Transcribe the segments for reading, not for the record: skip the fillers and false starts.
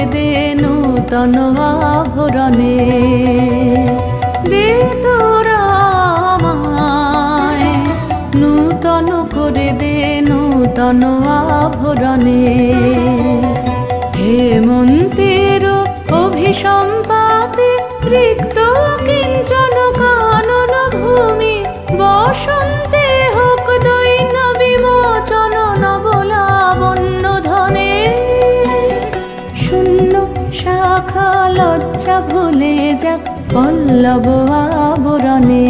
দে নূতন আভরণে, দে তোরা আমায় নূতন করে দে নূতন আভরণে। হেমন্তের অভিসম্পাতে রিক্ত কিঞ্চন কানন ভূমি, বসন্তে হোক দৈন বিমোচন নবলাবণ্য ধনে। শূন্য শাখা লজ্জা ভুলে যাক পল্লব আবরণে।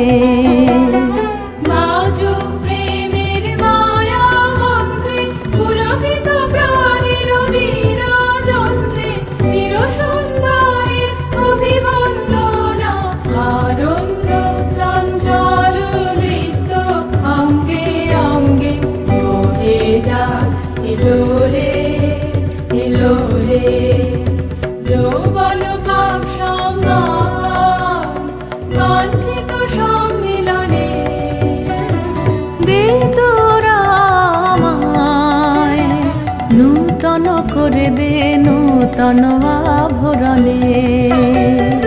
যৌবন কাম সম্মান বাঞ্ছিত সম্মিলনে, দে তোরা আমায় নূতন করে দে নূতন আভরণে।